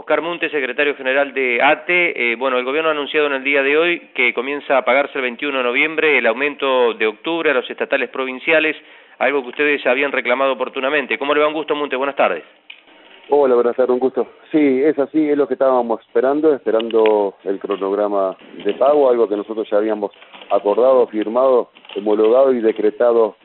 Oscar Munte, secretario general de ATE. Bueno, el gobierno ha anunciado en el día de hoy que comienza a pagarse el 21 de noviembre el aumento de octubre a los estatales provinciales, algo que ustedes habían reclamado oportunamente. ¿Cómo le va? Un gusto, Munte. Buenas tardes. Hola, buenas tardes, un gusto. Sí, es así, es lo que estábamos esperando el cronograma de pago, algo que nosotros ya habíamos acordado, firmado, homologado y decretado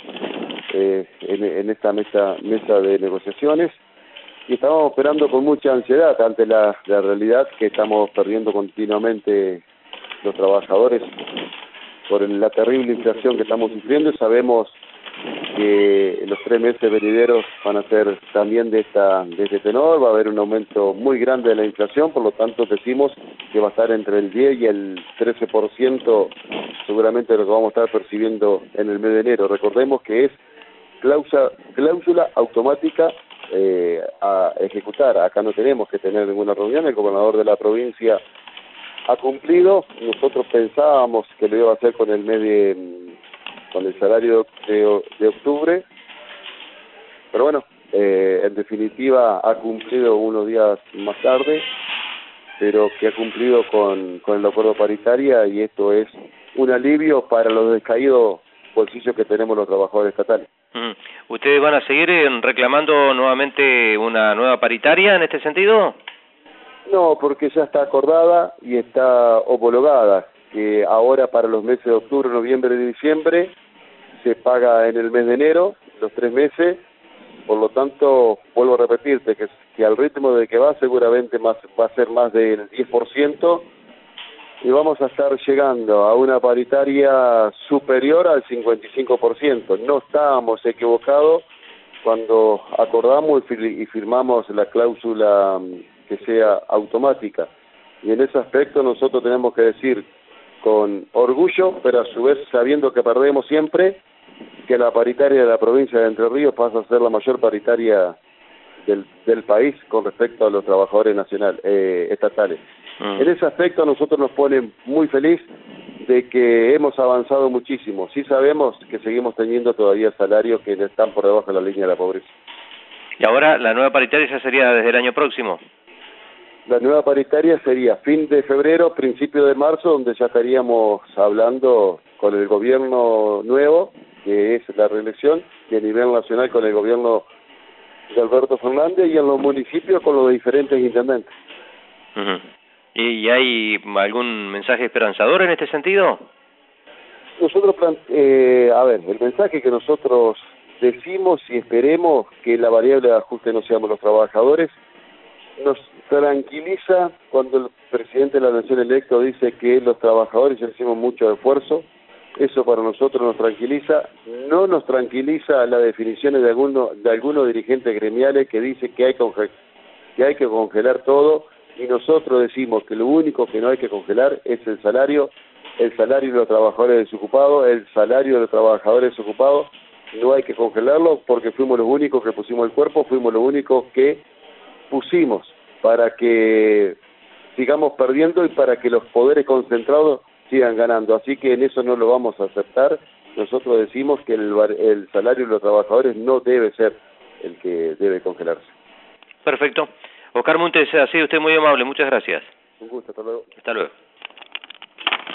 en esta mesa de negociaciones. Y estábamos esperando con mucha ansiedad ante la realidad que estamos perdiendo continuamente los trabajadores por la terrible inflación que estamos sufriendo. Sabemos que los 3 meses venideros van a ser también de este tenor, va a haber un aumento muy grande de la inflación, por lo tanto decimos que va a estar entre el 10 y el 13% seguramente lo que vamos a estar percibiendo en el mes de enero. Recordemos que es cláusula automática a ejecutar. Acá no tenemos que tener ninguna reunión, el gobernador de la provincia ha cumplido. Nosotros pensábamos que lo iba a hacer con el salario de octubre, pero bueno, en definitiva ha cumplido unos días más tarde, pero que ha cumplido con el acuerdo paritaria, y esto es un alivio para los descaídos bolsillos que tenemos los trabajadores estatales. ¿Ustedes van a seguir reclamando nuevamente una nueva paritaria en este sentido? No, porque ya está acordada y está homologada, que ahora para los meses de octubre, noviembre y diciembre se paga en el mes de enero, los 3 meses, por lo tanto, vuelvo a repetirte que al ritmo de que va seguramente va a ser más del 10%, y vamos a estar llegando a una paritaria superior al 55%. No estábamos equivocados cuando acordamos y firmamos la cláusula que sea automática, y en ese aspecto nosotros tenemos que decir con orgullo, pero a su vez sabiendo que perdemos siempre, que la paritaria de la provincia de Entre Ríos pasa a ser la mayor paritaria del país con respecto a los trabajadores estatales. En ese aspecto a nosotros nos pone muy feliz de que hemos avanzado muchísimo. Sí sabemos que seguimos teniendo todavía salarios que están por debajo de la línea de la pobreza. ¿Y ahora la nueva paritaria ya sería desde el año próximo? La nueva paritaria sería fin de febrero, principio de marzo, donde ya estaríamos hablando con el gobierno nuevo, que es la reelección, y a nivel nacional con el gobierno de Alberto Fernández, y en los municipios con los diferentes intendentes. ¿Y hay algún mensaje esperanzador en este sentido? Nosotros, el mensaje que nosotros decimos y esperemos que la variable de ajuste no seamos los trabajadores. Nos tranquiliza cuando el presidente de la Nación electo dice que los trabajadores ya hicimos mucho esfuerzo. Eso para nosotros nos tranquiliza. No nos tranquiliza las definiciones de algunos dirigentes gremiales que dicen que hay que congelar todo, y nosotros decimos que lo único que no hay que congelar es el salario de los trabajadores desocupados, el salario de los trabajadores desocupados. No hay que congelarlo porque fuimos los únicos que pusimos el cuerpo, fuimos los únicos que pusimos para que sigamos perdiendo y para que los poderes concentrados sigan ganando. Así que en eso no lo vamos a aceptar. Nosotros decimos que el salario de los trabajadores no debe ser el que debe congelarse. Perfecto. Oscar Munte, ha sido usted muy amable. Muchas gracias. Un gusto, hasta luego. Hasta luego.